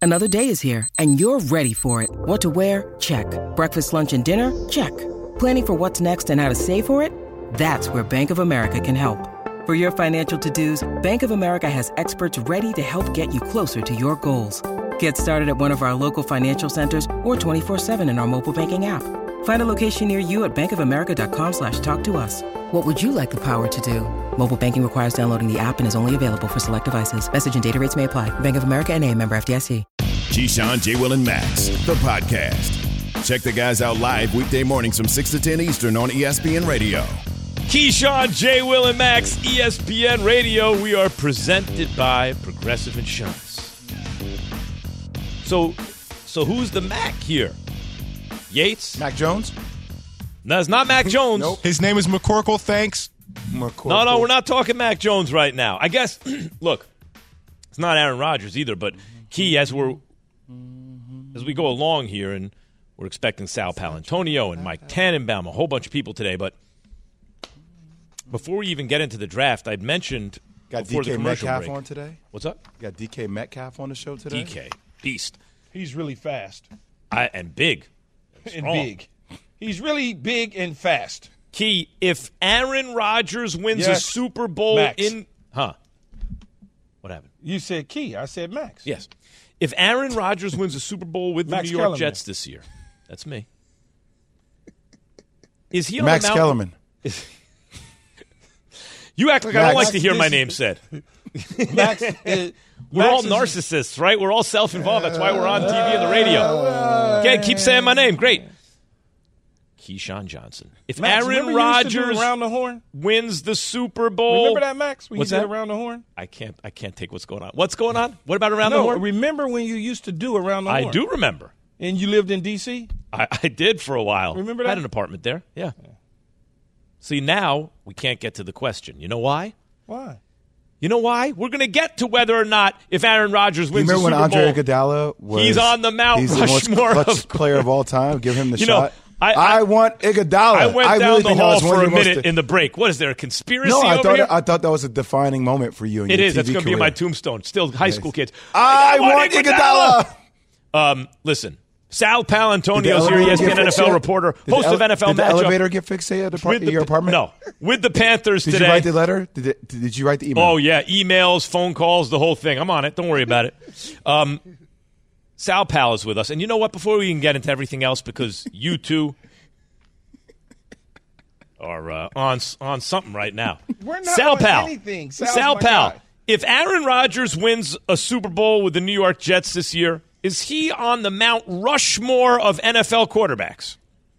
Another day is here, and you're ready for it. What to wear? Check. Breakfast, lunch, and dinner? Check. Planning for what's next and how to save for it? That's where Bank of America can help. For your financial to-dos, Bank of America has experts ready to help get you closer to your goals. Get started at one of our local financial centers or 24/7 in our mobile banking app. Find a location near you at bankofamerica.com/talktous. What would you like the power to do? Mobile banking requires downloading the app and is only available for select devices. Message and data rates may apply. Bank of America N.A., member FDIC. Keyshawn, J. Will, and Max, the podcast. Check the guys out live weekday mornings from 6 to 10 Eastern on ESPN Radio. Keyshawn, J. Will, and Max, ESPN Radio. We are presented by Progressive Insurance. So who's the Mac here? Yates? Mac Jones? No, it's not Mac Jones. Nope. His name is McCorkle, thanks. McCorkle. No, we're not talking Mac Jones right now. I guess, look, it's not Aaron Rodgers either, but Key, as we go along here, and we're expecting Sal Palantonio and Mike Tannenbaum, a whole bunch of people today, but before we even get into the draft, I'd mentioned before the commercial Metcalf break. on today? What's up? Got DK Metcalf on the show today? DK, beast. He's really fast. And big. And big. He's really big and fast. Key, if Aaron Rodgers wins a Super Bowl Max. What happened? You said Key. I said Max. Yes. If Aaron Rodgers wins a Super Bowl with the Max New York Kellerman. Jets this year, that's me. Is he on Max the mountain? Kellerman. You act like I don't like to hear my name said. Max, We're all narcissists, right? We're all self-involved. That's why we're on TV and the radio. Okay, keep saying my name. Great. Keyshawn Johnson. If Max, Aaron Rodgers around the horn? wins the Super Bowl, Remember that, Max? When What's you did that? around the horn? I can't take what's going on. What's going on? What about around the horn? Remember when you used to do around the horn? I do remember. And you lived in D.C.? I did for a while. Remember I had that? an apartment there. Yeah. See, now we can't get to the question. You know why? Why? You know why? We're going to get to whether or not if Aaron Rodgers wins the Super Bowl. Remember when Andre Iguodala was he's on the Mount he's the Rushmore most clutch player of all time? Give him the shot. I want Iguodala. I went down really the think that hall was one for of a your most- minute in the break. What is there, a conspiracy No, over here? I thought that was a defining moment for you. In It your is. TV That's going to be in my career. tombstone. Still high school kids. I want Iguodala. Listen, Sal Palantonio Did is the here, elevator ESPN get fixed NFL yet? reporter, Did host the of NFL Did the Matchup. elevator get fixed at your apartment? No, with the Panthers Did today. you write the letter? Did you write the email? Oh, yeah, emails, phone calls, the whole thing. I'm on it. Don't worry about it. Sal Pal is with us. And you know what? Before we can get into everything else, because you two are on something right now. We're not Sal on Pal. anything. Sal my Pal. guy. If Aaron Rodgers wins a Super Bowl with the New York Jets this year, is he on the Mount Rushmore of NFL quarterbacks?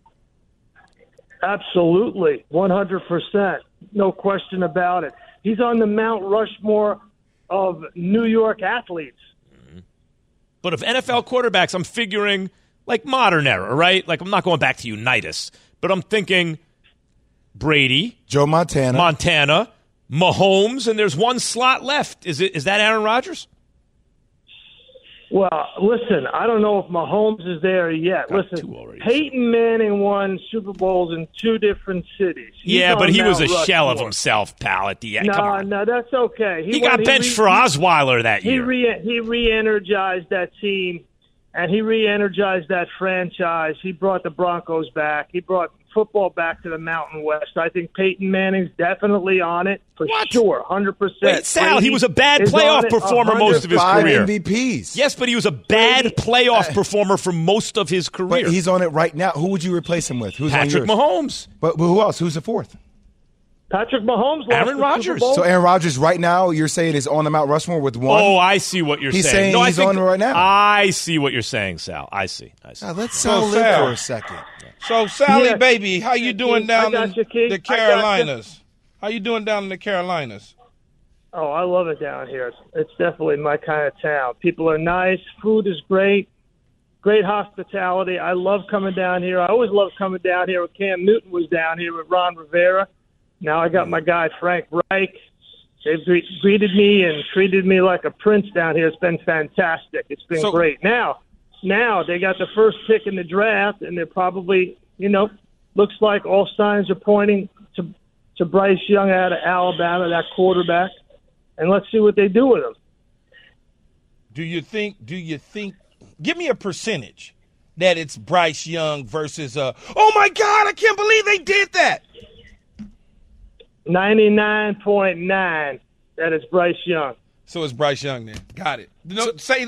Absolutely, 100%. No question about it. He's on the Mount Rushmore of New York athletes. But of NFL quarterbacks, I'm figuring like modern era, right? Like I'm not going back to Unitas, but I'm thinking Brady, Joe Montana, Mahomes, and there's one slot left. Is that Aaron Rodgers? Well, listen, I don't know if Mahomes is there yet. Got Listen, two already. Peyton Manning won Super Bowls in two different cities. He's Yeah, but on he was a Mount shell of Rushmore. himself, pal, at the end. Come on. No, that's okay. He got benched for Osweiler that He year. he re-energized that team, and he re-energized that franchise. He brought the Broncos back. He brought football back to the Mountain West. I think Peyton Manning's definitely on it for sure, 100%. Wait, Sal, he was a bad Brady is playoff on it performer most of his 5 career. MVPs. Yes, but he was a bad playoff performer for most of his career. But he's on it right now. Who would you replace him with? Who's Patrick on yours? Mahomes. But who else? Who's the fourth? Patrick Mahomes lost Aaron the Rodgers. Super Bowl. So Aaron Rodgers right now, you're saying is on the Mount Rushmore with one? Oh, I see what you're He's saying. saying No, he's I think on right now. I see what you're saying, Sal. I see. Let's Sal live Sal. for a second. So, Sally, Yeah. baby, how you doing down I in got you, Keith. the I got you. Carolinas? How you doing down in the Carolinas? Oh, I love it down here. It's definitely my kind of town. People are nice. Food is great. Great hospitality. I love coming down here. I always loved coming down here when Cam Newton was down here with Ron Rivera. Now I got my guy Frank Reich. They've greeted me and treated me like a prince down here. It's been fantastic. It's been great. Now they got the first pick in the draft, and they're probably, looks like all signs are pointing to Bryce Young out of Alabama, that quarterback. And let's see what they do with him. do you think? Give me a percentage that it's Bryce Young versus. Oh my God! I can't believe they did that. 99.9. That is Bryce Young. So it's Bryce Young then. Got it. No, say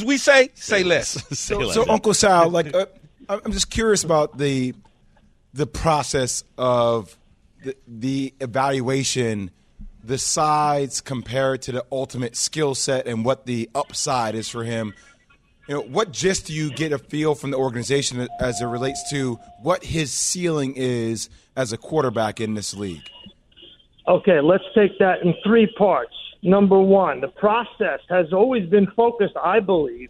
less. So Uncle Sal, like, I'm just curious about the process of the evaluation, the sides compared to the ultimate skill set and what the upside is for him. What gist do you get a feel from the organization as it relates to what his ceiling is as a quarterback in this league? Okay, let's take that in three parts. Number one, the process has always been focused, I believe,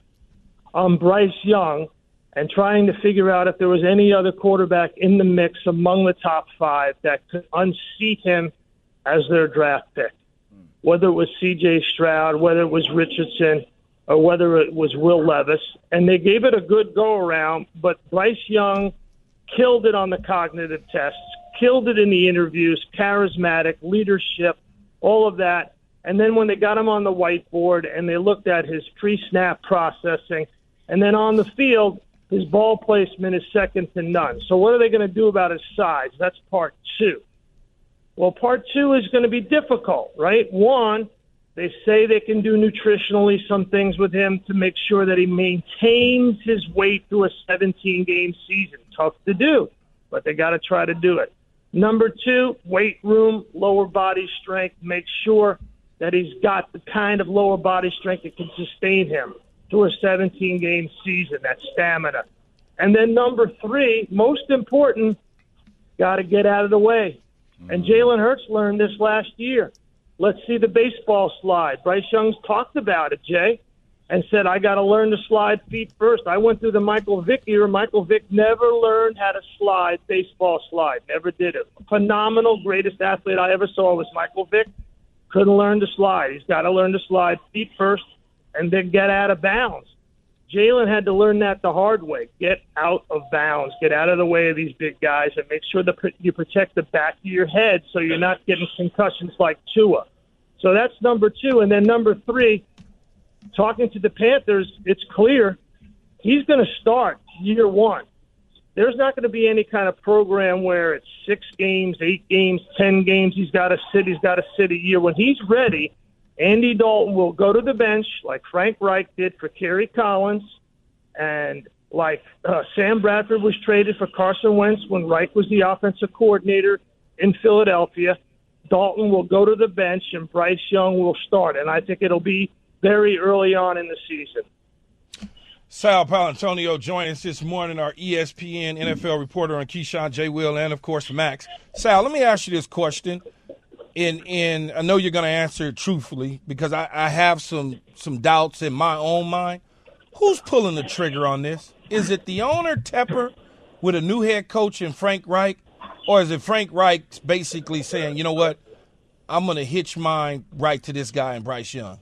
on Bryce Young and trying to figure out if there was any other quarterback in the mix among the top five that could unseat him as their draft pick. Whether it was C.J. Stroud, whether it was Richardson, or whether it was Will Levis. And they gave it a good go-around, but Bryce Young killed it on the cognitive tests, killed it in the interviews, charismatic, leadership, all of that. And then when they got him on the whiteboard and they looked at his pre-snap processing, and then on the field, his ball placement is second to none. So what are they going to do about his size? That's part two. Well, part two is going to be difficult, right? One, they say they can do nutritionally some things with him to make sure that he maintains his weight through a 17-game season. Tough to do, but they got to try to do it. Number two, weight room, lower body strength. Make sure that he's got the kind of lower body strength that can sustain him through a 17-game season, that stamina. And then number three, most important, got to get out of the way. And Jalen Hurts learned this last year. Let's see the baseball slide. Bryce Young's talked about it, Jay, and said, I got to learn to slide feet first. I went through the Michael Vick era. Michael Vick never learned how to slide, baseball slide. Never did it. Phenomenal, greatest athlete I ever saw was Michael Vick. Couldn't learn to slide. He's got to learn to slide feet first and then get out of bounds. Jalen had to learn that the hard way. Get out of bounds. Get out of the way of these big guys and make sure that you protect the back of your head so you're not getting concussions like Tua. So that's number two. And then number three, talking to the Panthers, it's clear he's going to start year one. There's not going to be any kind of program where it's 6 games, 8 games, 10 games. He's got to sit a year. When he's ready, Andy Dalton will go to the bench like Frank Reich did for Kerry Collins and like Sam Bradford was traded for Carson Wentz when Reich was the offensive coordinator in Philadelphia. Dalton will go to the bench and Bryce Young will start. And I think it'll be very early on in the season. Sal Paolantonio joined us this morning, our ESPN NFL reporter on Keyshawn, J. Will, and, of course, Max. Sal, let me ask you this question. And I know you're going to answer it truthfully because I have some doubts in my own mind. Who's pulling the trigger on this? Is it the owner, Tepper, with a new head coach in Frank Reich? Or is it Frank Reich basically saying, you know what, I'm going to hitch mine right to this guy in Bryce Young?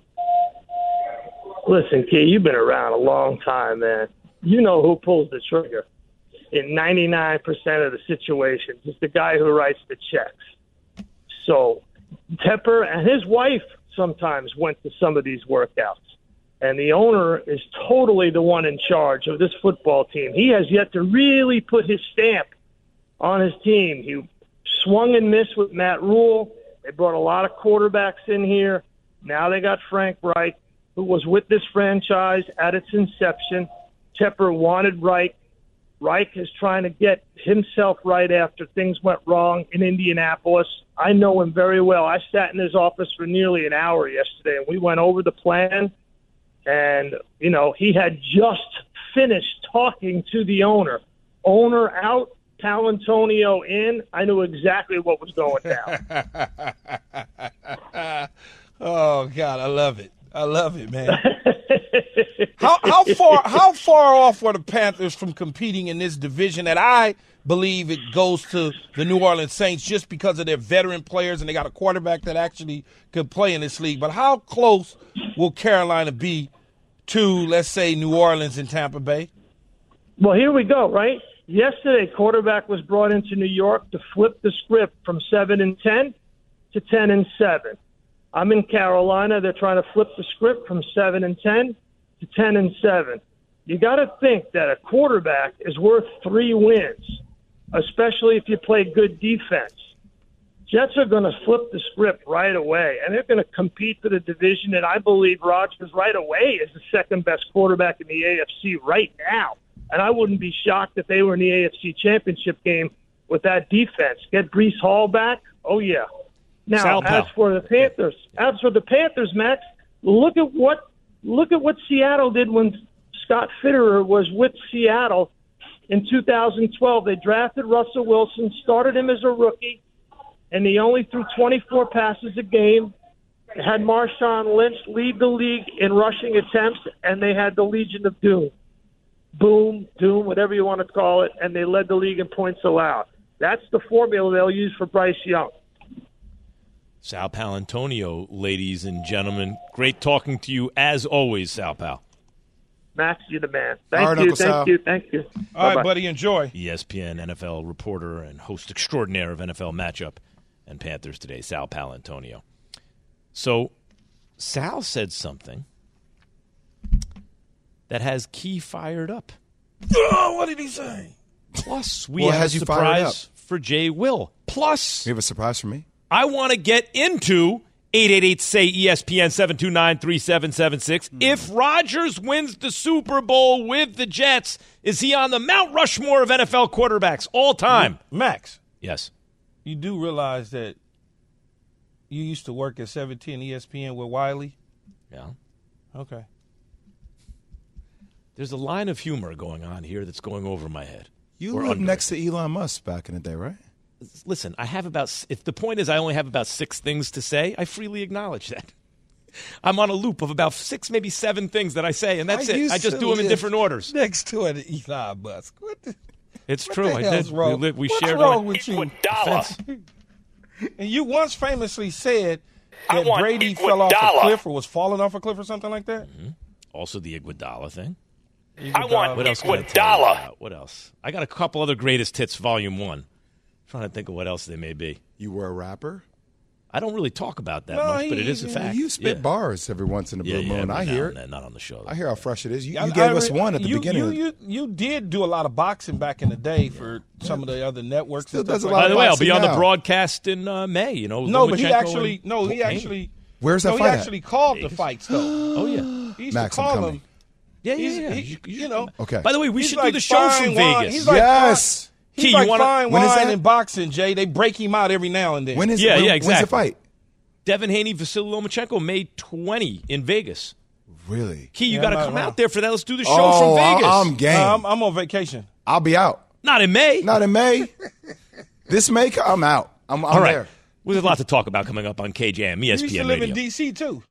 Listen, kid, you've been around a long time, man. You know who pulls the trigger in 99% of the situations. It's the guy who writes the checks. So Tepper and his wife sometimes went to some of these workouts. And the owner is totally the one in charge of this football team. He has yet to really put his stamp on his team. He swung and missed with Matt Rule. They brought a lot of quarterbacks in here. Now they got Frank Reich, who was with this franchise at its inception. Tepper wanted Reich. Reich is trying to get himself right after things went wrong in Indianapolis. I know him very well. I sat in his office for nearly an hour yesterday, and we went over the plan. And, you know, he had just finished talking to the owner. Owner out, Paolantonio in. I knew exactly what was going down. Oh, God, I love it. I love it, man. How far off were the Panthers from competing in this division that I believe it goes to the New Orleans Saints just because of their veteran players and they got a quarterback that actually could play in this league? But how close will Carolina be to, let's say, New Orleans and Tampa Bay? Well, here we go, right? Yesterday, quarterback was brought into New York to flip the script from 7-10 to 10-7. I'm in Carolina. They're trying to flip the script from 7-10 to 10-7. You got to think that a quarterback is worth 3 wins, especially if you play good defense. Jets are going to flip the script right away, and they're going to compete for the division, and I believe Rodgers right away is the second-best quarterback in the AFC right now. And I wouldn't be shocked if they were in the AFC Championship game with that defense. Get Breece Hall back? Oh, yeah. Now, as for the Panthers, Max, look at what Seattle did when Scott Fitterer was with Seattle in 2012. They drafted Russell Wilson, started him as a rookie, and he only threw 24 passes a game. They had Marshawn Lynch lead the league in rushing attempts, and they had the Legion of Doom. Boom, Doom, whatever you want to call it, and they led the league in points allowed. That's the formula they'll use for Bryce Young. Sal Paolantonio, ladies and gentlemen. Great talking to you as always, Sal Pal. Max, you're the man. Thank you. All right, buddy, enjoy. ESPN NFL reporter and host extraordinaire of NFL Matchup and Panthers Today, Sal Paolantonio. So Sal said something that has Key fired up. Oh, what did he say? Plus, we have a surprise for Jay Will. Plus, you have a surprise for me? I want to get into 888-SAY-ESPN 729-3776. If Rodgers wins the Super Bowl with the Jets, is he on the Mount Rushmore of NFL quarterbacks all time? Max. Yes. You do realize that you used to work at 710 ESPN with Wiley? Yeah. Okay. There's a line of humor going on here that's going over my head. You lived next to Elon Musk back in the day, right? Listen, I have if the point is I only have about 6 things to say, I freely acknowledge that. I'm on a loop of about 6, maybe 7 things that I say, and that's it. I just do them in different orders. Next to an Elon Musk. It's true. I did. We What's shared wrong with you? Iguodala. And you once famously said that Brady fell off a cliff or was falling off a cliff or something like that. Mm-hmm. Also the Iguodala thing. I want what else Iguodala. What else? I got a couple other greatest hits, Volume 1. I'm trying to think of what else they may be. You were a rapper? I don't really talk about that much, but it is a fact. You spit bars every once in a blue moon. I hear it. Not on the show. I hear how fresh it is. You gave us one at the beginning. You did do a lot of boxing back in the day for some of the other networks. Still does a lot By the way, I'll be on now. the broadcast in May. You know, no, but he actually. Where's that fight? He actually called the fights though. Oh yeah, he used Max, to call I'm coming. them. Yeah. You know. Okay. By the way, we should like do the show from wine. Vegas. Yes. He's Key, like you wanna- fine when is wine that? in boxing, Jay. They break him out every now and then. When is Yeah, it? yeah, When's exactly. the fight? Devin Haney, Vasily Lomachenko, May 20 in Vegas. Really? Key, you Yeah, got to I'm come not out there for that. Let's do the show Oh, from Vegas. I'm game. I'm on vacation. I'll be out. Not in May. Not in May. This May, I'm out. I'm All right. there. Well, there's a lot to talk about coming up on KJM, You used to ESPN live Radio. in D.C. too.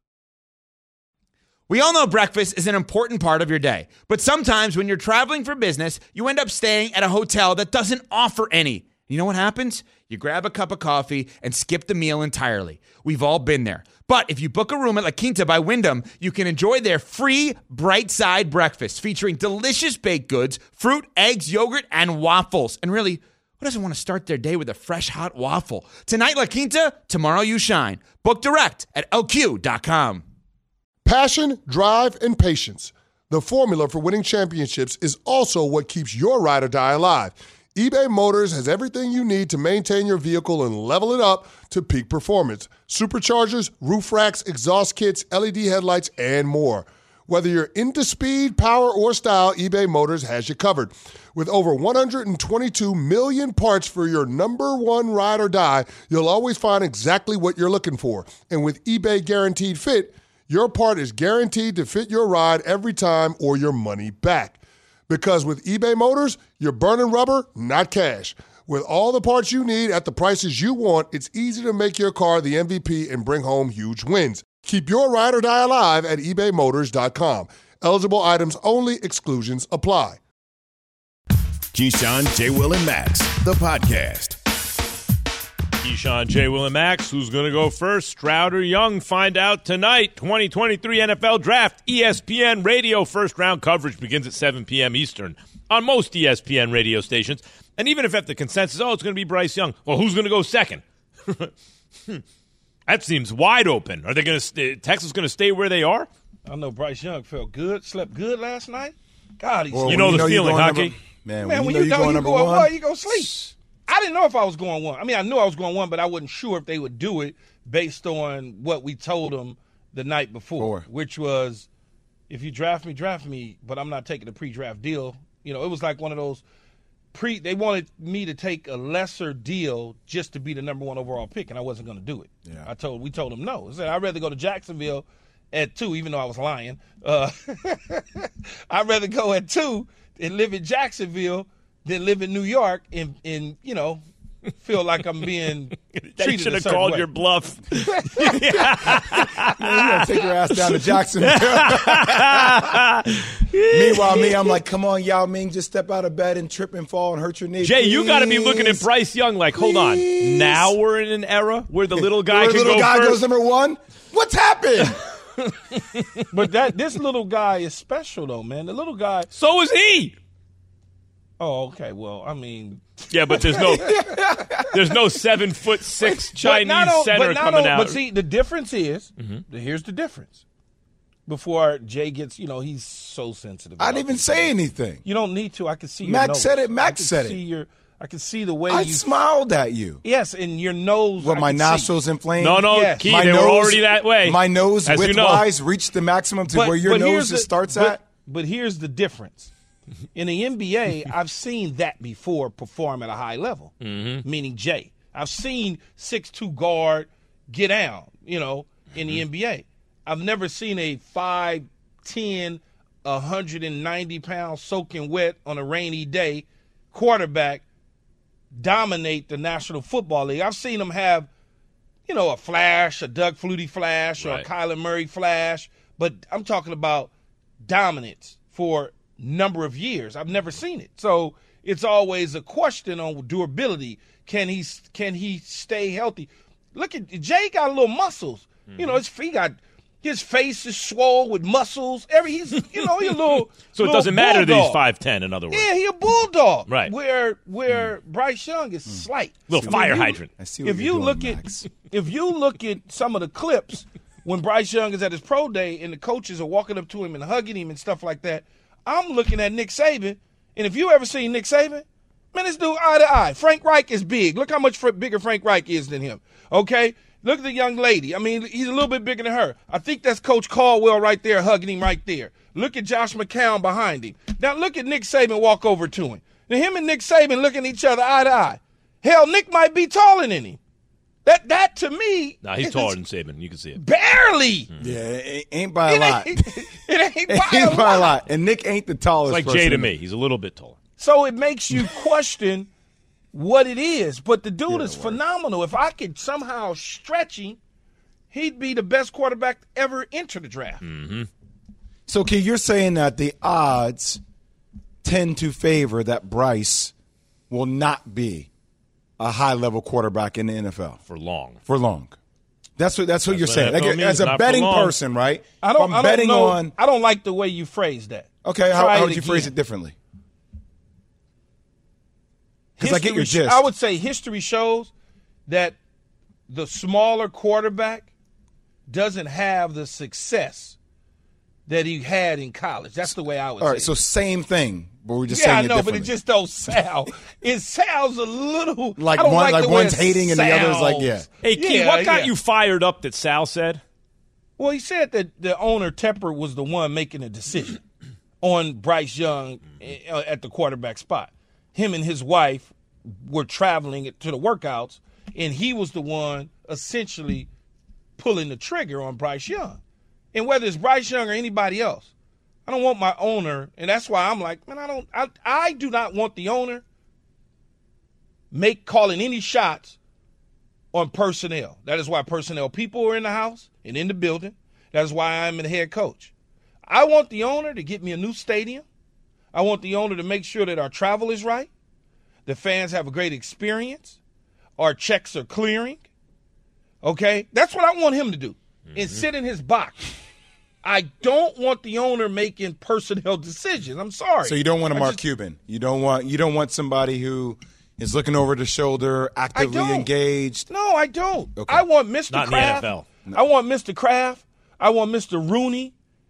We all know breakfast is an important part of your day, but sometimes when you're traveling for business, you end up staying at a hotel that doesn't offer any. You know what happens? You grab a cup of coffee and skip the meal entirely. We've all been there. But if you book a room at La Quinta by Wyndham, you can enjoy their free Bright Side breakfast featuring delicious baked goods, fruit, eggs, yogurt, and waffles. And really, who doesn't want to start their day with a fresh hot waffle? Tonight, La Quinta, tomorrow you shine. Book direct at lq.com. Passion, drive, and patience. The formula for winning championships is also what keeps your ride or die alive. eBay Motors has everything you need to maintain your vehicle and level it up to peak performance. Superchargers, roof racks, exhaust kits, LED headlights, and more. Whether you're into speed, power, or style, eBay Motors has you covered. With over 122 million parts for your number one ride or die, you'll always find exactly what you're looking for. And with eBay Guaranteed Fit, your part is guaranteed to fit your ride every time or your money back. Because with eBay Motors, you're burning rubber, not cash. With all the parts you need at the prices you want, it's easy to make your car the MVP and bring home huge wins. Keep your ride or die alive at ebaymotors.com. Eligible items only. Exclusions apply. Keyshawn, J. Will, and Max, the podcast. Keyshawn, J. Will, and Max. Who's going to go first? Stroud or Young? Find out tonight. 2023 NFL Draft. ESPN Radio first round coverage begins at 7 p.m. Eastern on most ESPN radio stations. And even if at the consensus, it's going to be Bryce Young. Well, who's going to go second? That seems wide open. Are they going to Texas going to stay where they are? I know Bryce Young felt good, slept good last night. God, he's You know the feeling, Hockey. Man, when when you you know going you number going one, one, you go sleep. I didn't know if I was going one. I mean, I knew I was going one, but I wasn't sure if they would do it based on what we told them the night before, which was, if you draft me, but I'm not taking a pre-draft deal. You know, it was like one of those they wanted me to take a lesser deal just to be the number 1 overall pick, and I wasn't going to do it. Yeah. We told them no. I said I'd rather go to Jacksonville at 2, even though I was lying. I'd rather go at 2 and live in Jacksonville than live in New York and you know, feel like I'm being treated They should a have certain called way. your bluff. man, you gotta take your ass down to Jacksonville. Meanwhile, I'm like, come on, Yao Ming, just step out of bed and trip and fall and hurt your knee. Jay, you got to be please. looking at Bryce Young like, hold on. Now we're in an era where the little guy Where can the little go guy first. goes number 1. What's happened? But this little guy is special, though, man. The little guy. So is he. Oh, okay. Well, I mean, Yeah, but there's no 7'6" Chinese center coming out. But see, the difference is, here's the difference. Before Jay gets, you know, he's so sensitive. I didn't even say anything. You don't need to. I can see your Mac nose. said it. Mac said it. I can see the way I you smiled at you. Yes, and your nose. What, I my can nostrils see. inflamed? No, Yes. Key, My they were nose- already that way. My nose, As you know. width-wise, reached the maximum to where your here's nose starts at. But here's the difference. In the NBA, I've seen that before perform at a high level, meaning Jay. I've seen 6'2" guard get down, you know, in the NBA. I've never seen a 5'10", 190-pound soaking wet on a rainy day quarterback dominate the National Football League. I've seen them have, you know, a flash, a Doug Flutie flash, or a Kyler Murray flash, but I'm talking about dominance for number of years. I've never seen it. So it's always a question on durability. Can he stay healthy? Look at Jay, got a little muscles. You know, his face is swole with muscles. He's a little. So it doesn't matter that he's 5'10", in other words. Yeah, he a bulldog. Right. Where Bryce Young is slight. Little fire hydrant. I see what If you're you doing, look Max. if you look at some of the clips when Bryce Young is at his pro day and the coaches are walking up to him and hugging him and stuff like that, I'm looking at Nick Saban, and if you ever seen Nick Saban, man, this dude eye to eye. Frank Reich is big. Look how much bigger Frank Reich is than him. Okay? Look at the young lady. I mean, he's a little bit bigger than her. I think that's Coach Caldwell right there hugging him right there. Look at Josh McCown behind him. Now look at Nick Saban walk over to him. Now him and Nick Saban looking at each other eye to eye. Hell, Nick might be taller than him. That to me. No, he's taller than Saban. You can see it. Barely. Yeah, it ain't by a lot. It ain't Ain't by a lot. And Nick ain't the tallest It's like person. Jay to me. He's a little bit taller. So it makes you question what it is. But the dude is phenomenal. If I could somehow stretch him, he'd be the best quarterback to ever enter the draft. So, Key, you're saying that the odds tend to favor that Bryce will not be a high-level quarterback in the NFL For long. for long. That's what you're what saying. NFL Like, means, as a not for betting long. person, right? I don't know. on. I don't like the way you phrase that. Okay, Try how it would you phrase again. it differently? Because I get your History- gist. I would say history shows that the smaller quarterback doesn't have the success that he had in college. That's the way I would All say right, it. so same thing, but we're just Yeah, I saying it know, but differently. it just don't sound. It sounds a little Like I don't one- like like the way one's it hating and the other's like, sounds. yeah. Hey, Key, Yeah, what got yeah. you fired up that Sal said? Well, he said that the owner, Tepper, was the one making a decision on Bryce Young at the quarterback spot. Him and his wife were traveling to the workouts, and he was the one essentially pulling the trigger on Bryce Young. And whether it's Bryce Young or anybody else, I don't want my owner, and that's why I'm like, man, I do not want the owner calling any shots on personnel. That is why personnel people are in the house and in the building. That is why I'm the head coach. I want the owner to get me a new stadium. I want the owner to make sure that our travel is right, the fans have a great experience, our checks are clearing. Okay? That's what I want him to do, and sit in his box. I don't want the owner making personnel decisions. I'm sorry. So you don't want a Mark Cuban. You don't want somebody who is looking over the shoulder, actively don't. engaged. No, I don't. Okay. I want Mr. Not in the Kraft. NFL. I want Mr. Kraft. I want Mr. Rooney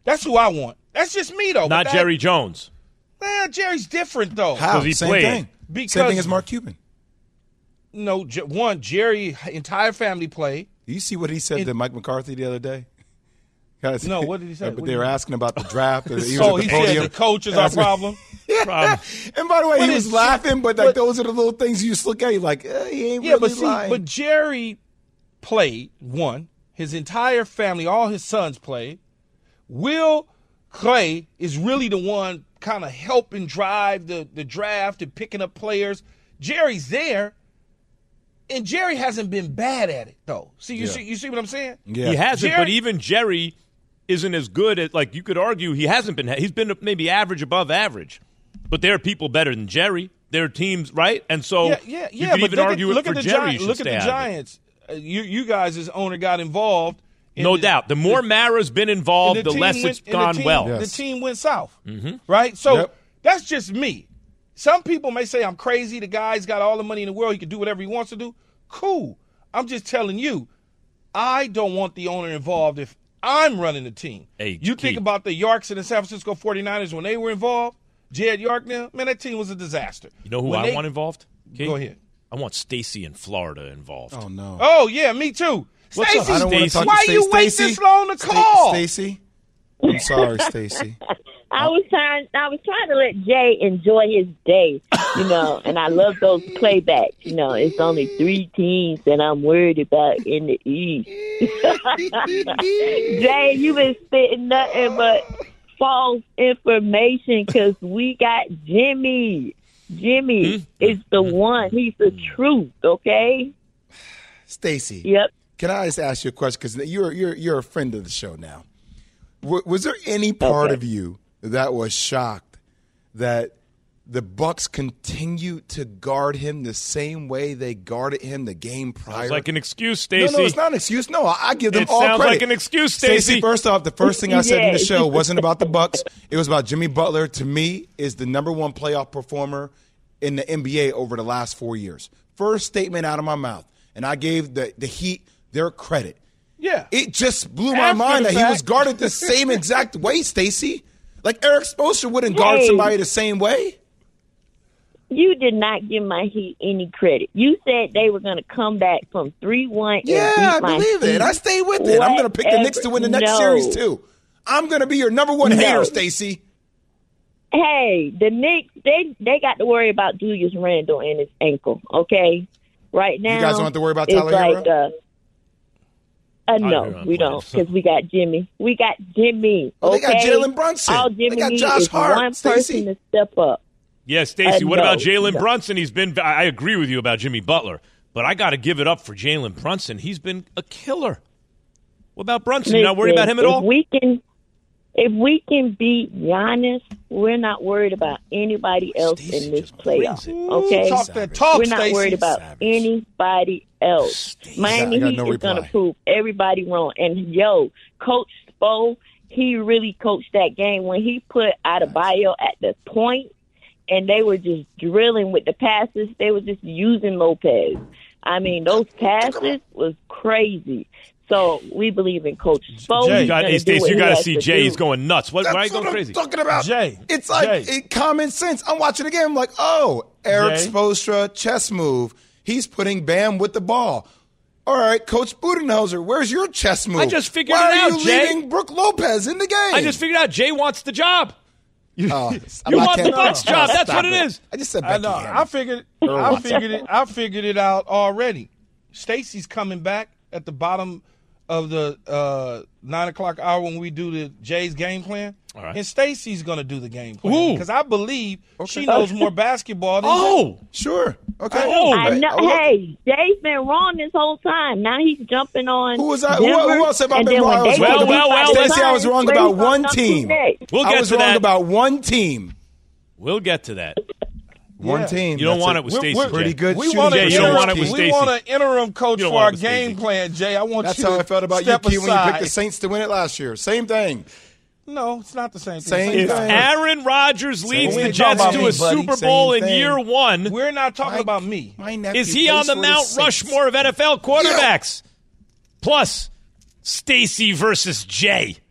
That's who I want. That's just me, though. Not Jerry Jones. Jerry's different, though. How? He Same played. thing. Because, same thing as Mark Cuban. No, Jerry, entire family played. Do you see what he said to Mike McCarthy the other day? Guys, No, what did he say? But they were asking about the draft. He was He at the said podium. the coach is our problem. Yeah. And by the way, But he was it's- laughing, but like those are the little things you just look at. You're like, he ain't Yeah, really lying. but Jerry played, one. His entire family, all his sons played. Will Clay is really the one kind of helping drive the draft and picking up players. Jerry's there, and Jerry hasn't been bad at it, though. See, you see what I'm saying? Yeah. He hasn't, Jerry- but even Jerry isn't as good at, like, you could argue he hasn't been. He's been maybe average, above average. But there are people better than Jerry. There are teams, right? And so you could but even argue look it at for the Jerry. Giants. Look at the Giants. You guys, as owner, got involved. No doubt. The more Mara's been involved, the team less it's gone well. The team went south, right? So that's just me. Some people may say I'm crazy. The guy's got all the money in the world. He can do whatever he wants to do. Cool. I'm just telling you, I don't want the owner involved if I'm running the team. Hey, you think about the Yorks and the San Francisco 49ers when they were involved, Jed York now, man, that team was a disaster. You know who I want involved? Key? Go ahead. I want Stacy in Florida involved. Oh, no. Oh, yeah, me too. What's up? Stacey, I don't wanna talk to why you wait Stacey. this long to call? Stacey? I'm sorry, Stacey. I was trying to let Jay enjoy his day, and I love those playbacks. It's only 3 teams that I'm worried about in the East. Jay, you been spitting nothing but false information because we got Jimmy. Jimmy is the one. He's the truth, okay? Stacey. Yep. Can I just ask you a question? Because you're a friend of the show now. Was there any part of you that was shocked that the Bucs continued to guard him the same way they guarded him the game prior? Sounds like an excuse, Stacey. No, it's not an excuse. No, I give them It all sounds credit. like an excuse, Stacey. First off, the first thing I said in the show wasn't about the Bucs. It was about Jimmy Butler. To me, is the number 1 playoff performer in the NBA over the last 4 years. First statement out of my mouth, and I gave the Heat their credit. Yeah. It just blew my mind that he was guarded the same exact way, Stacey. Like Eric Spoelstra wouldn't guard somebody the same way. You did not give my Heat any credit. You said they were going to come back from 3-1. Yeah, I believe it. I stayed with it. I'm going to pick the Knicks to win the next series, too. I'm going to be your number 1 hater, Stacey. Hey, the Knicks, they got to worry about Julius Randle and his ankle, okay? Right now. You guys don't have to worry about it's Tyler like, Hero? No, we don't, because we got Jimmy. We got Jimmy, Well, okay? they got Jalen Brunson. All Jimmy They got needs Josh is Hart, one Stacey. person to step up. Yeah, Stacey, what about No, Jalen no. Brunson? I agree with you about Jimmy Butler, but I got to give it up for Jalen Brunson. He's been a killer. What about Brunson? You're not worried about him at all? If we can beat Giannis, we're not worried about anybody else in this playoff. Okay, Talk that talk, we're not Stacey. worried about anybody else. Miami I got Heat no is going to reply. prove everybody wrong. And Coach Spo, he really coached that game when he put Adebayo at the point, and they were just drilling with the passes. They were just using Lopez. I mean, those passes was crazy. So we believe in Coach Spo. Jay, He's gonna do Stacey, what you he got to has see to Jay. do. He's going nuts. Why are you That's going what crazy? I'm talking about. Jay, It's like Jay. common sense. I'm watching the game. I'm like, Eric Jay. Spoelstra, chess move. He's putting Bam with the ball. All right, Coach Budenholzer, where's your chess move? I just figured Why it are out, you Jay. leaving Brooke Lopez in the game? I just figured out Jay wants the job. You want the Bucs job. That's what it is. I just said I Becky know. Hammond. I figured it out already. Stacey's coming back at the bottom of the 9 o'clock hour when we do the Jay's game plan. All right. And Stacey's going to do the game plan. Ooh. Because I believe she knows more basketball than Oh, Sure. Okay. Oh. I know. Oh, look. Hey, Jay's been wrong this whole time. Now he's jumping on. Who was I? Denver, Who else have I and been then wrong? when I was they wrong get well, beat by well, the Stacey, I was wrong Giants, about Brady's one gonna team. come next. we'll I get was to wrong that. about one team. We'll get to that. One team. You don't That's want it with Stacey. we're pretty Jay. good. We shooting want, Jay, you don't want it with we Stacey. want an interim coach You don't for want our it with game Stacey. plan, Jay. I want That's you to how I felt about you, step Key, when you aside. picked the Saints to win it last year. Same thing. No, it's not the same thing. Same If thing. Aaron Rodgers leads We the ain't talking Jets about to me, a buddy. Super Bowl Same in thing. year one, We're not talking about me. My nephew is he on plays the for Mount Saints. Rushmore of NFL quarterbacks? Plus, Stacey versus Jay.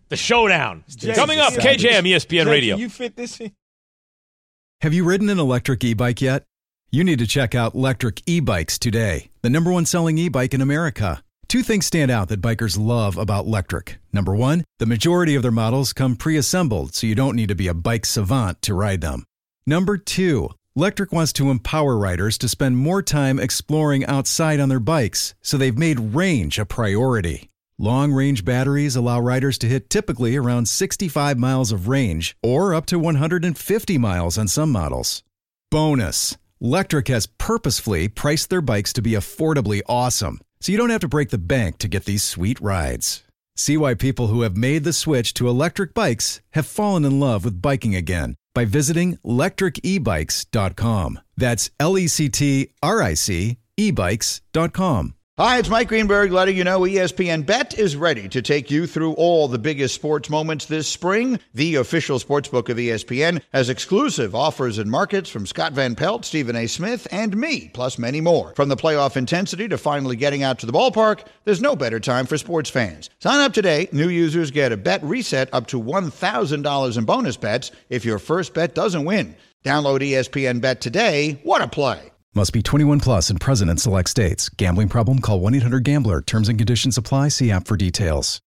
The showdown. Jay, Coming up, KJM, ESPN Jay, Radio. Can you fit this in? Have you ridden an electric e-bike yet? You need to check out Lectric E-Bikes today, the #1 selling e-bike in America. Two things stand out that bikers love about Lectric. Number one, the majority of their models come pre-assembled, so you don't need to be a bike savant to ride them. Number two, Lectric wants to empower riders to spend more time exploring outside on their bikes, so they've made range a priority. Long-range batteries allow riders to hit typically around 65 miles of range, or up to 150 miles on some models. Bonus, Lectric has purposefully priced their bikes to be affordably awesome, so you don't have to break the bank to get these sweet rides. See why people who have made the switch to electric bikes have fallen in love with biking again by visiting lectricebikes.com. That's LECTRIC ebikes.com. Hi, it's Mike Greenberg letting you know ESPN Bet is ready to take you through all the biggest sports moments this spring. The official sportsbook of ESPN has exclusive offers and markets from Scott Van Pelt, Stephen A. Smith, and me, plus many more. From the playoff intensity to finally getting out to the ballpark, there's no better time for sports fans. Sign up today. New users get a bet reset up to $1,000 in bonus bets if your first bet doesn't win. Download ESPN Bet today. What a play. Must be 21 plus and present in select states. Gambling problem? Call 1-800-GAMBLER. Terms and conditions apply. See app for details.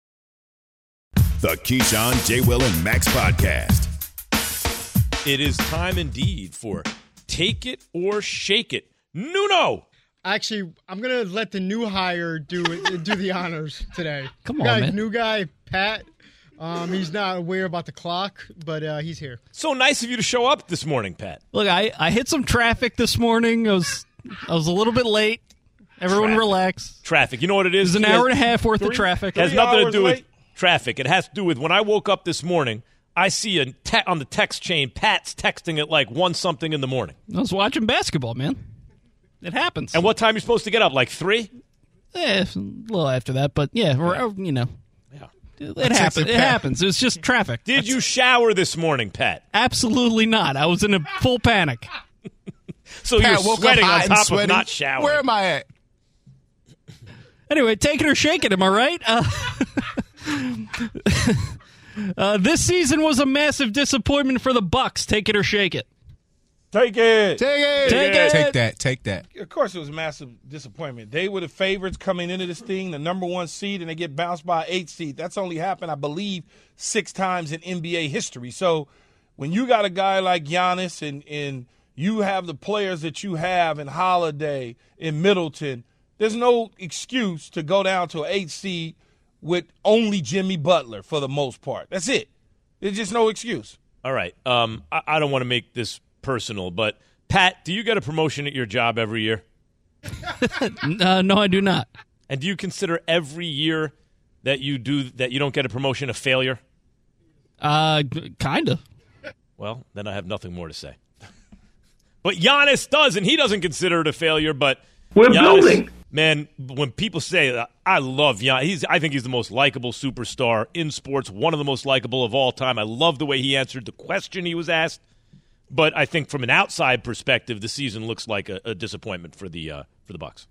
The Keyshawn, J. Will, and Max podcast. It is time indeed for Take It or Shake It. Nuno! Actually, I'm going to let the new hire do the honors today. Come on, man. New guy, Pat. He's not aware about the clock, but he's here. So nice of you to show up this morning, Pat. Look, I hit some traffic this morning. I was a little bit late. Everyone relax. Traffic. You know what it is? It was an hour and a half worth of traffic. It has nothing to do with traffic. It has to do with when I woke up this morning, I see on the text chain, Pat's texting at like 1-something in the morning. I was watching basketball, man. It happens. And what time are you supposed to get up? Like 3? A little after that, but yeah, you know. It happens. It happens. It was just traffic. Did you shower this morning, Pat? Absolutely not. I was in a full panic. So Pat you're sweating on top of not showering. Where am I at? Anyway, take it or shake it, am I right? This season was a massive disappointment for the Bucks. Take it or shake it. Take it. Take it. Take it. Take that. Take that. Of course, it was a massive disappointment. They were the favorites coming into this thing, the #1 seed, and they get bounced by 8 seed. That's only happened, I believe, 6 times in NBA history. So when you got a guy like Giannis and you have the players that you have in Holiday, in Middleton, there's no excuse to go down to an 8 seed with only Jimmy Butler for the most part. That's it. There's just no excuse. All right. I don't want to make this personal, but Pat, do you get a promotion at your job every year? No, I do not. And do you consider every year that you don't get a promotion a failure? Kind of. Well, then I have nothing more to say. But Giannis does, and he doesn't consider it a failure, but we're Giannis, building. Man, when people say I love Giannis, I think he's the most likable superstar in sports, one of the most likable of all time. I love the way he answered the question he was asked. But I think from an outside perspective, the season looks like a disappointment for the Bucks.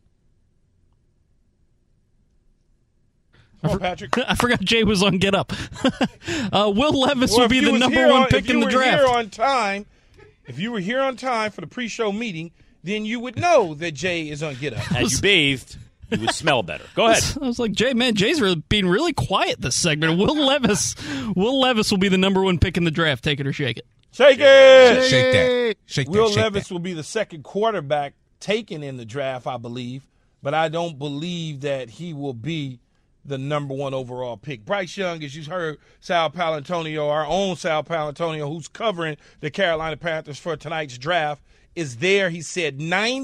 Patrick. I forgot Jay was on Get Up. Will Levis will be the #1 pick in the draft. If you were here on time for the pre-show meeting, then you would know that Jay is on Get Up. Had you bathed, you would smell better. Go ahead. I was like, Jay's being really quiet this segment. Will Levis will be the #1 pick in the draft. Take it or shake it. Shake it. Shake that. Shake that. Will shake Levis that. will be the second quarterback taken in the draft, I believe, but I don't believe that he will be the #1 overall pick. Bryce Young, as you heard Sal Paolantonio, our own Sal Paolantonio, who's covering the Carolina Panthers for tonight's draft, is there. He said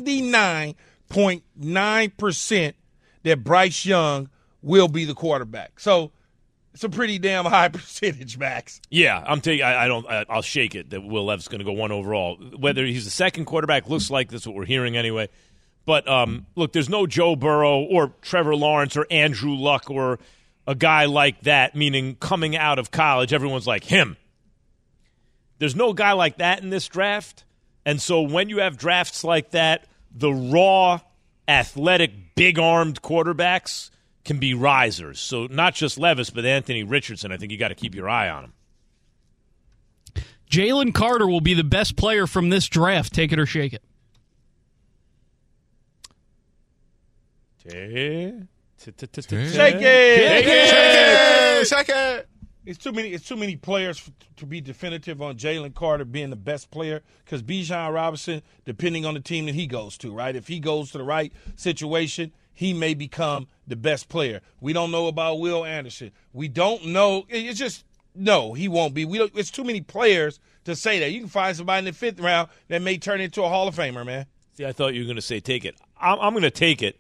99.9% that Bryce Young will be the quarterback. So it's a pretty damn high percentage, Max. Yeah, I'll shake it that Will Levis is going to go 1 overall. Whether he's the second quarterback looks like that's what we're hearing anyway. But look, there's no Joe Burrow or Trevor Lawrence or Andrew Luck or a guy like that. Meaning coming out of college, everyone's like him. There's no guy like that in this draft, and so when you have drafts like that, the raw, athletic, big-armed quarterbacks can be risers. So not just Levis, but Anthony Richardson. I think you got to keep your eye on him. Jalen Carter will be the best player from this draft. Take it or shake it. Shake Shake it. Shake it. It's too many players to be definitive on Jalen Carter being the best player because Bijan Robinson, depending on the team that he goes to, right? If he goes to the right situation, he may become the best player. We don't know about Will Anderson. We don't know. It's just, no, he won't be. It's too many players to say that. You can find somebody in the 5th round that may turn into a Hall of Famer, man. See, I thought you were going to say take it. I'm going to take it.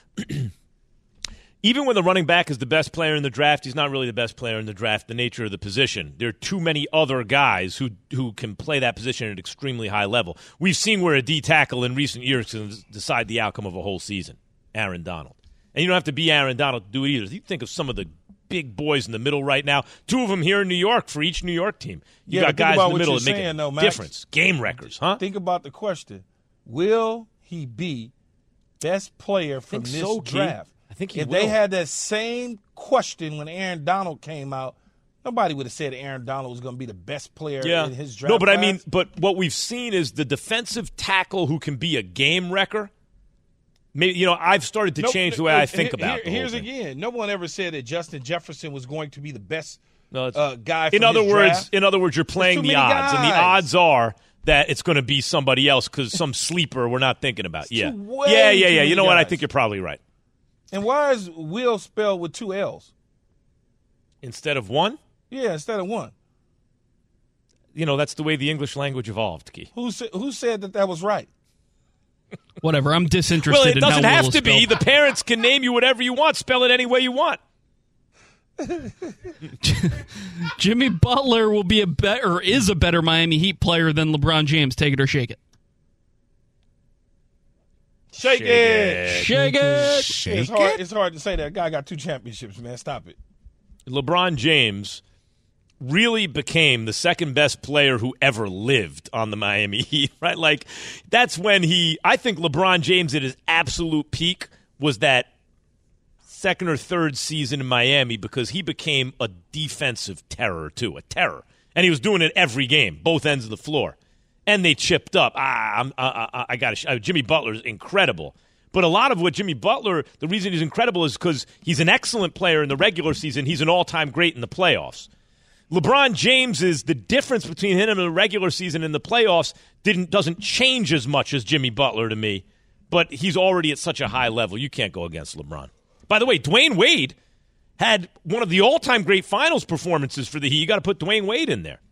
Even when the running back is the best player in the draft, he's not really the best player in the draft, the nature of the position. There are too many other guys who can play that position at an extremely high level. We've seen where a D tackle in recent years can decide the outcome of a whole season, Aaron Donald. And you don't have to be Aaron Donald to do it either. You think of some of the big boys in the middle right now, 2 of them here in New York for each New York team. You got guys in the middle that make a difference. Game records, huh? Think about the question. Will he be best player from this draft? I think he if will. They had that same question when Aaron Donald came out, nobody would have said Aaron Donald was going to be the best player in his draft. No, but class. I mean, but what we've seen is the defensive tackle who can be a game wrecker. Maybe, I've started to change the way I think about it. Here's again. No one ever said that Justin Jefferson was going to be the best guy from in other his words, draft. In other words, you're playing the odds, and the odds are that it's going to be somebody else because some sleeper we're not thinking about. Yeah. You know what? I think you're probably right. And why is Will spelled with 2 L's? Instead of 1? Yeah, instead of 1. That's the way the English language evolved, Key. Who said that was right? Whatever. I'm disinterested Well, it in how doesn't Will have is to be. spelled. The parents can name you whatever you want. Spell it any way you want. Jimmy Butler will be is a better Miami Heat player than LeBron James. Take it or shake it. Shake it. Shake it. Shake It's hard to say that guy got 2 championships, man. Stop it. LeBron James really became the second best player who ever lived on the Miami Heat, right? Like, that's when I think LeBron James at his absolute peak was that second or third season in Miami because he became a defensive terror, too, a terror. And he was doing it every game, both ends of the floor. And they chipped up. Jimmy Butler's incredible. But a lot of what Jimmy Butler, the reason he's incredible is because he's an excellent player in the regular season. He's an all-time great in the playoffs. LeBron James is the difference between him in the regular season and the playoffs doesn't change as much as Jimmy Butler to me. But he's already at such a high level. You can't go against LeBron. By the way, Dwayne Wade had one of the all-time great finals performances for the Heat. You got to put Dwayne Wade in there.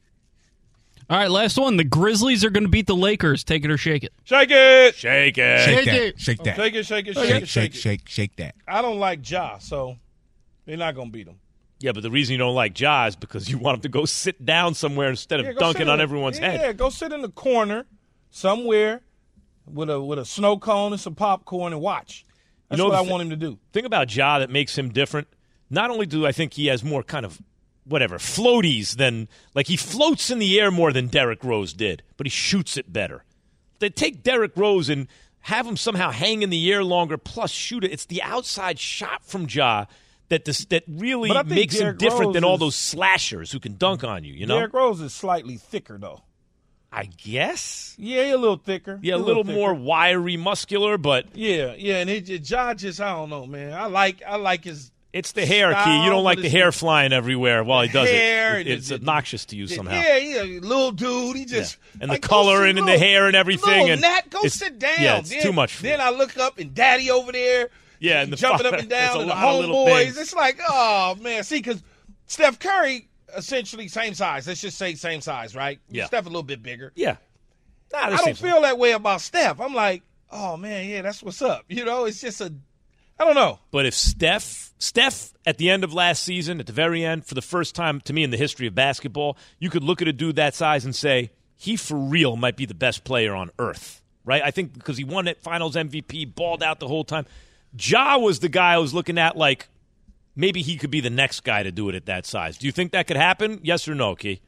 All right, last one. The Grizzlies are going to beat the Lakers. Take it or shake it. Shake it. Shake it. Shake that. Shake that. Shake it. Shake that. I don't like Ja, so they're not going to beat him. Yeah, but the reason you don't like Ja is because you want him to go sit down somewhere instead of dunking on everyone's head. Yeah, go sit in the corner somewhere with a snow cone and some popcorn and watch. That's what I want him to do. Thing about Ja that makes him different, not only do I think he has more kind of floaties than, like, he floats in the air more than Derrick Rose did, but he shoots it better. They take Derrick Rose and have him somehow hang in the air longer, plus shoot it. It's the outside shot from Ja that really makes him different than all those slashers who can dunk on you, Derrick Rose is slightly thicker, though. I guess. Yeah, he's a little thicker. Yeah, a little more wiry, muscular, but yeah, and Ja just, I don't know, man. I like his. It's the hair, Key. You don't like the hair flying everywhere while he does it. It's obnoxious to you somehow. Yeah, he's a little dude. He just and the color and the hair and everything. And go sit down. Yeah, it's too much. Then I look up and Daddy over there. Yeah, and jumping up and down, and the homeboys. It's like, oh man, see, because Steph Curry essentially same size. Let's just say same size, right? Yeah. Steph a little bit bigger. Yeah. I don't feel that way about Steph. I'm like, oh man, yeah, that's what's up. It's just I don't know. But if Steph at the end of last season, at the very end, for the first time to me in the history of basketball, you could look at a dude that size and say, he for real might be the best player on earth, right? I think because he won at Finals MVP, balled out the whole time. Ja was the guy I was looking at like maybe he could be the next guy to do it at that size. Do you think that could happen? Yes or no, Key?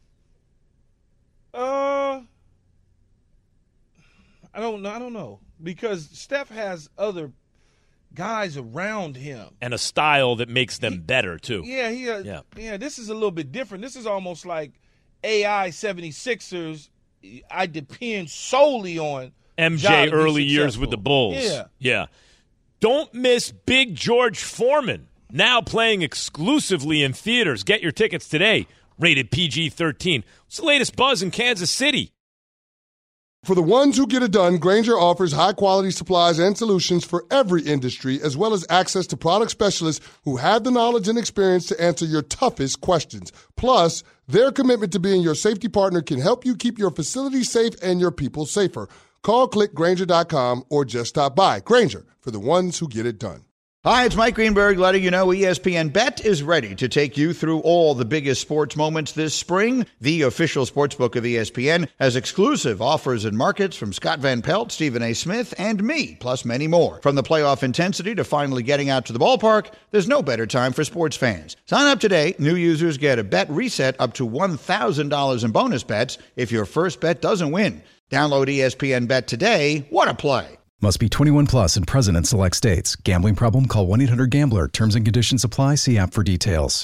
I don't know because Steph has other guys around him. And a style that makes them better, too. Yeah, this is a little bit different. This is almost like AI 76ers. I depend solely on MJ early years with the Bulls. Yeah. Don't miss Big George Foreman, now playing exclusively in theaters. Get your tickets today. Rated PG-13. What's the latest buzz in Kansas City? For the ones who get it done, Grainger offers high-quality supplies and solutions for every industry, as well as access to product specialists who have the knowledge and experience to answer your toughest questions. Plus, their commitment to being your safety partner can help you keep your facility safe and your people safer. Call, click Grainger.com, or just stop by. Grainger, for the ones who get it done. Hi, it's Mike Greenberg letting you know ESPN Bet is ready to take you through all the biggest sports moments this spring. The official sportsbook of ESPN has exclusive offers and markets from Scott Van Pelt, Stephen A. Smith, and me, plus many more. From the playoff intensity to finally getting out to the ballpark, there's no better time for sports fans. Sign up today. New users get a bet reset up to $1,000 in bonus bets if your first bet doesn't win. Download ESPN Bet today. What a play. Must be 21 plus and present in select states. Gambling problem? Call 1-800-GAMBLER. Terms and conditions apply. See app for details.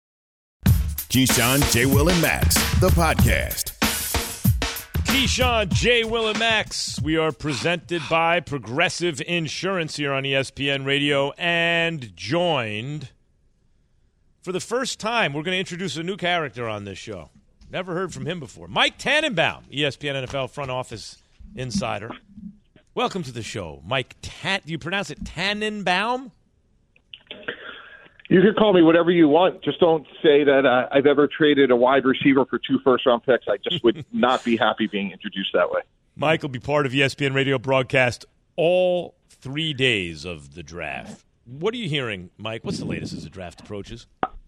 Keyshawn, J. Will, and Max, the podcast. Keyshawn, J. Will, and Max. We are presented by Progressive Insurance here on ESPN Radio, and joined for the first time. We're going to introduce a new character on this show. Never heard from him before. Mike Tannenbaum, ESPN NFL front office insider. Welcome to the show, Mike. Do you pronounce it Tannenbaum? You can call me whatever you want. Just don't say that I've ever traded a wide receiver for 2 first-round picks. I just would not be happy being introduced that way. Mike will be part of ESPN Radio broadcast all 3 days of the draft. What are you hearing, Mike? What's the latest as the draft approaches?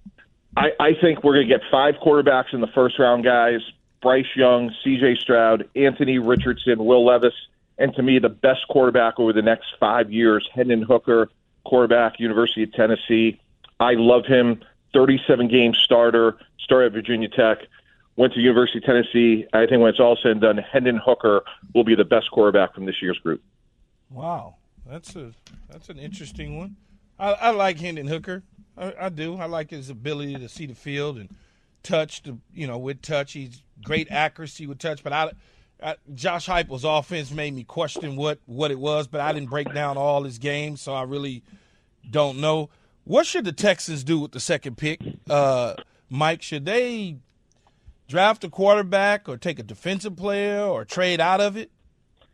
I think we're going to get 5 quarterbacks in the first-round, guys. Bryce Young, C.J. Stroud, Anthony Richardson, Will Levis, and to me, the best quarterback over the next 5 years, Hendon Hooker, quarterback, University of Tennessee. I love him. 37-game starter, started at Virginia Tech, went to University of Tennessee. I think when it's all said and done, Hendon Hooker will be the best quarterback from this year's group. Wow, that's an interesting one. I like Hendon Hooker. I do. I like his ability to see the field and touch. With touch, he's great accuracy with touch. But Josh Heupel's offense made me question what it was, but I didn't break down all his games, so I really don't know. What should the Texans do with the second pick, Mike? Should they draft a quarterback or take a defensive player or trade out of it?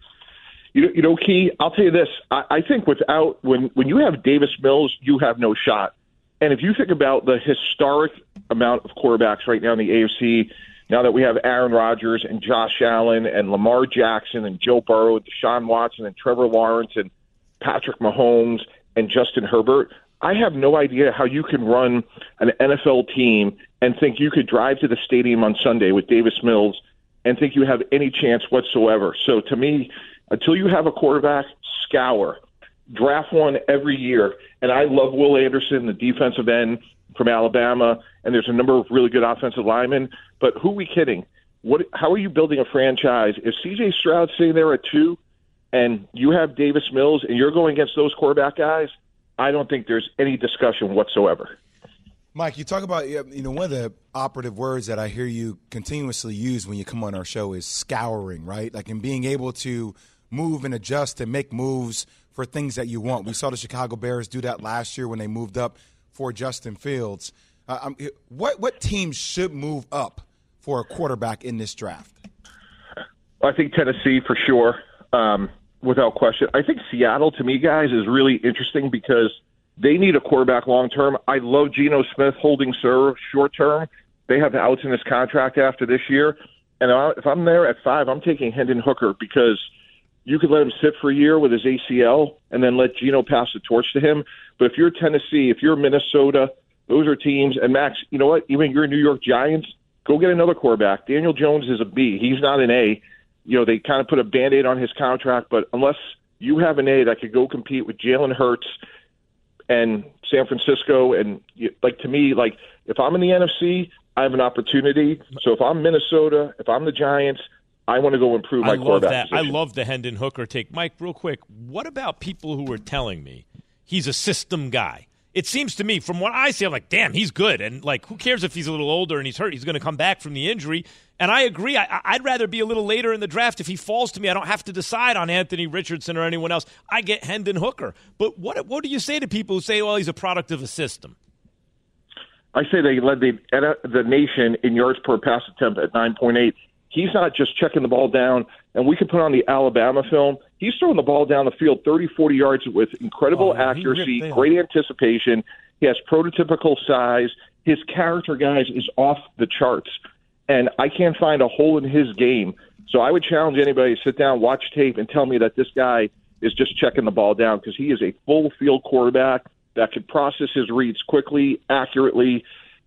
Key, I'll tell you this. I think when you have Davis Mills, you have no shot. And if you think about the historic amount of quarterbacks right now in the AFC, now that we have Aaron Rodgers and Josh Allen and Lamar Jackson and Joe Burrow, Deshaun Watson and Trevor Lawrence and Patrick Mahomes and Justin Herbert, I have no idea how you can run an NFL team and think you could drive to the stadium on Sunday with Davis Mills and think you have any chance whatsoever. So to me, until you have a quarterback, scour. Draft one every year. And I love Will Anderson, the defensive end from Alabama, and there's a number of really good offensive linemen. But who are we kidding? How are you building a franchise? If C.J. Stroud's sitting there at 2 and you have Davis Mills and you're going against those quarterback guys, I don't think there's any discussion whatsoever. Mike, you talk about, one of the operative words that I hear you continuously use when you come on our show is scouring, right? Like in being able to move and adjust and make moves for things that you want. We saw the Chicago Bears do that last year when they moved up for Justin Fields. What teams should move up for a quarterback in this draft? I think Tennessee for sure, without question. I think Seattle, to me, guys, is really interesting because they need a quarterback long-term. I love Geno Smith holding serve short-term. They have outs in his contract after this year. And if I'm there at 5, I'm taking Hendon Hooker because you could let him sit for a year with his ACL and then let Geno pass the torch to him. But if you're Tennessee, if you're Minnesota, those are teams. And, Max, you know what? Even you're New York Giants, go get another quarterback. Daniel Jones is a B. He's not an A. They kind of put a Band-Aid on his contract. But unless you have an A that could go compete with Jalen Hurts and San Francisco, and, to me, if I'm in the NFC, I have an opportunity. So if I'm Minnesota, if I'm the Giants, I want to go improve my quarterback position. I love the Hendon Hooker take. Mike, real quick, what about people who were telling me, he's a system guy. It seems to me, from what I see, I'm like, damn, he's good. And, like, who cares if he's a little older and he's hurt? He's going to come back from the injury. And I agree. I'd rather be a little later in the draft. If he falls to me, I don't have to decide on Anthony Richardson or anyone else. I get Hendon Hooker. But what do you say to people who say, well, he's a product of a system? I say they led the nation in yards per pass attempt at 9.8. He's not just checking the ball down, and we could put on the Alabama film. He's throwing the ball down the field 30, 40 yards with incredible accuracy, great anticipation. He has prototypical size. His character, guys, is off the charts, and I can't find a hole in his game. So I would challenge anybody to sit down, watch tape, and tell me that this guy is just checking the ball down, because he is a full-field quarterback that could process his reads quickly, accurately.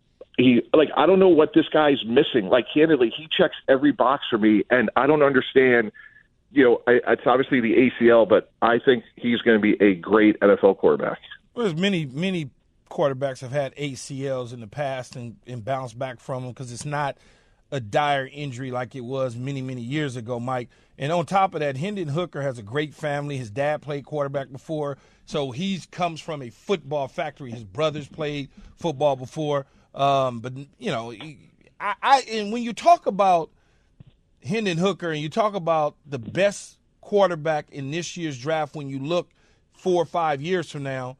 I don't know what this guy's missing. Like, candidly, he checks every box for me, and I don't understand. It's obviously the ACL, but I think he's going to be a great NFL quarterback. Well, there's many quarterbacks have had ACLs in the past and bounced back from them because it's not a dire injury like it was many years ago, Mike. And on top of that, Hendon Hooker has a great family. His dad played quarterback before, so he comes from a football factory. His brothers played football before. But and when you talk about Hendon Hooker and you talk about the best quarterback in this year's draft, when you look 4 or 5 years from now,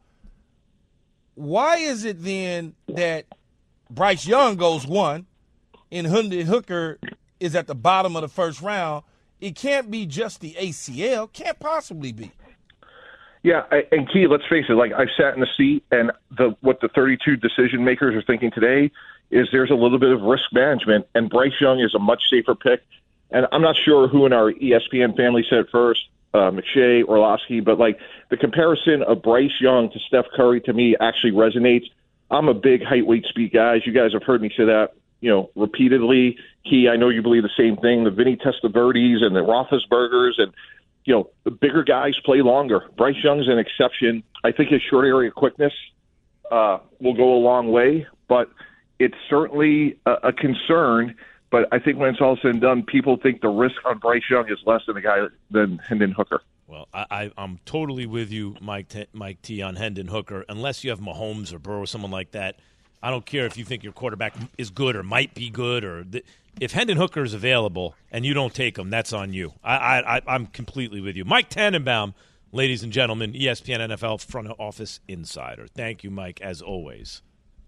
why is it then that Bryce Young goes 1 and Hendon Hooker is at the bottom of the first round? It can't be just the ACL. Can't possibly be. Yeah, and Key, let's face it, like, I've sat in the seat, and what the 32 decision makers are thinking today is there's a little bit of risk management, and Bryce Young is a much safer pick. And I'm not sure who in our ESPN family said it first, McShay, Orlovsky, but, like, the comparison of Bryce Young to Steph Curry, to me, actually resonates. I'm a big height, weight, speed guy. You guys have heard me say that, repeatedly. Key, I know you believe the same thing. The Vinny Testaverdes and the Roethlisbergers and the bigger guys play longer. Bryce Young's an exception. I think his short area quickness will go a long way, but it's certainly a concern. But I think when it's all said and done, people think the risk on Bryce Young is less than Hendon Hooker. Well, I'm totally with you, Mike T, on Hendon Hooker. Unless you have Mahomes or Burrow or someone like that, I don't care if you think your quarterback is good or might be good. If Hendon Hooker is available and you don't take him, that's on you. I'm completely with you. Mike Tannenbaum, ladies and gentlemen, ESPN NFL front office insider. Thank you, Mike, as always.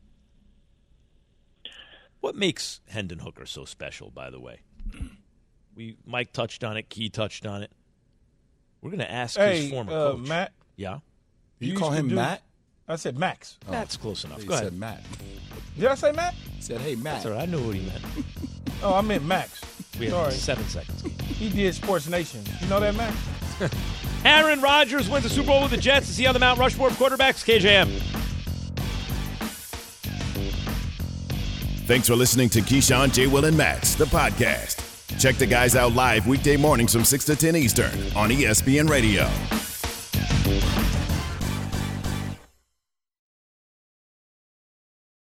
What makes Hendon Hooker so special, by the way? Mike touched on it. Key touched on it. We're going to ask his former coach. Matt? Yeah? You call him Matt? I said Max. Oh. Matt's close enough. You Go ahead. said Matt. Did I say Matt? He said, hey, Matt. That's all right. I knew what he meant. Oh, I meant Max. We have 7 seconds. He did Sports Nation. You know that, Max? Aaron Rodgers wins the Super Bowl with the Jets. Is he on the Mount Rushmore of quarterbacks? KJM. Thanks for listening to Keyshawn, J. Will, and Max, the podcast. Check the guys out live weekday mornings from 6 to 10 Eastern on ESPN Radio.